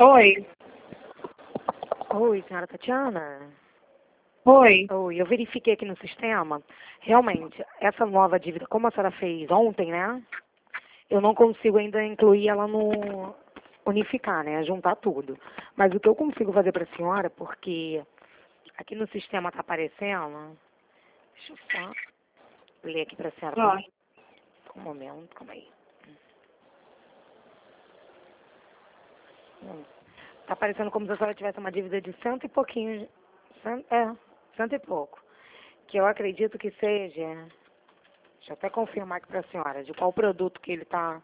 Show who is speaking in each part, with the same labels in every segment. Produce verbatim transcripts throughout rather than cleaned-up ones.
Speaker 1: Oi.
Speaker 2: Oi, senhora Tatiana?
Speaker 1: Oi.
Speaker 2: Oi, eu verifiquei aqui no sistema. Realmente, essa nova dívida, como a senhora fez ontem, né? Eu não consigo ainda incluir ela no unificar, né? Juntar tudo. Mas o que eu consigo fazer para a senhora, porque aqui no sistema está aparecendo. Deixa eu só ler aqui para a senhora.
Speaker 1: Ó.
Speaker 2: Um momento, calma aí. Está aparecendo como se a senhora tivesse uma dívida de cento e pouquinho. Cento, é, cento e pouco. Que eu acredito que seja. Deixa eu até confirmar aqui para a senhora de qual produto que ele está.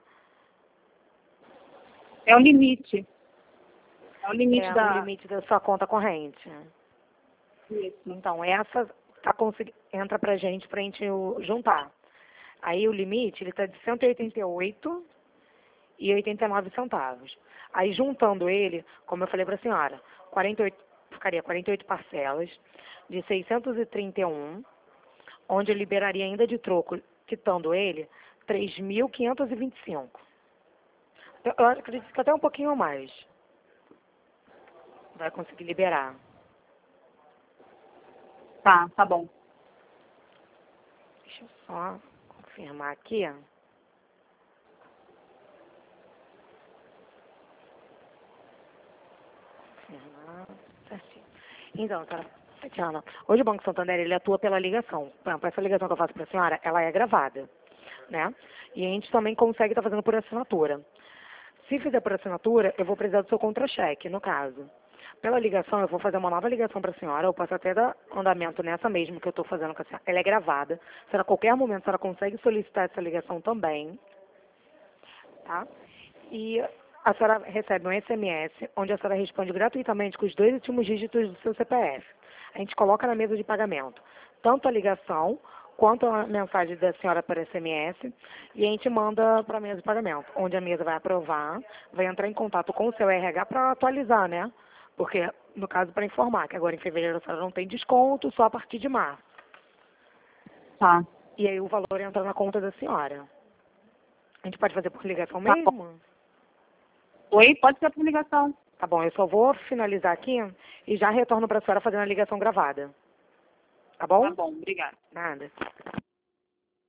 Speaker 1: É o limite. É o limite
Speaker 2: É
Speaker 1: da...
Speaker 2: o limite da sua conta corrente.
Speaker 1: Isso.
Speaker 2: Então, essa tá consegui... entra pra gente, pra gente o- juntar. Aí o limite, ele tá de cento e oitenta e oito e oitenta e nove centavos. Aí juntando ele, como eu falei pra senhora, quarenta e oito, ficaria quarenta e oito parcelas de seiscentos e trinta e um, onde eu liberaria ainda de troco, quitando ele, três mil quinhentos e vinte e cinco. Eu, eu acredito que até um pouquinho mais vai conseguir liberar.
Speaker 1: Tá, tá bom.
Speaker 2: Deixa eu só confirmar aqui. Confirmar. Certinho. Então, senhora Tatiana, hoje o Banco Santander ele atua pela ligação. Por exemplo, essa ligação que eu faço para a senhora, ela é gravada, né? E a gente também consegue estar fazendo por assinatura. Se fizer por assinatura, eu vou precisar do seu contra-cheque, no caso. Pela ligação, eu vou fazer uma nova ligação para a senhora, eu posso até dar andamento nessa mesmo que eu estou fazendo com a senhora. Ela é gravada. Se a qualquer momento a senhora consegue solicitar essa ligação também, tá? E a senhora recebe um S M S, onde a senhora responde gratuitamente com os dois últimos dígitos do seu C P F. A gente coloca na mesa de pagamento tanto a ligação quanto a mensagem da senhora por S M S e a gente manda para a mesa de pagamento, onde a mesa vai aprovar, vai entrar em contato com o seu R H para atualizar, né? Porque, no caso, para informar que agora em fevereiro a senhora não tem desconto, só a partir de março.
Speaker 1: Tá.
Speaker 2: E aí o valor entra na conta da senhora. A gente pode fazer por ligação
Speaker 1: Tá bom.
Speaker 2: mesmo?
Speaker 1: Oi, pode ser por ligação.
Speaker 2: Tá bom, eu só vou finalizar aqui e já retorno para a senhora fazendo a ligação gravada. Tá bom?
Speaker 1: Tá bom, obrigada.
Speaker 2: Nada.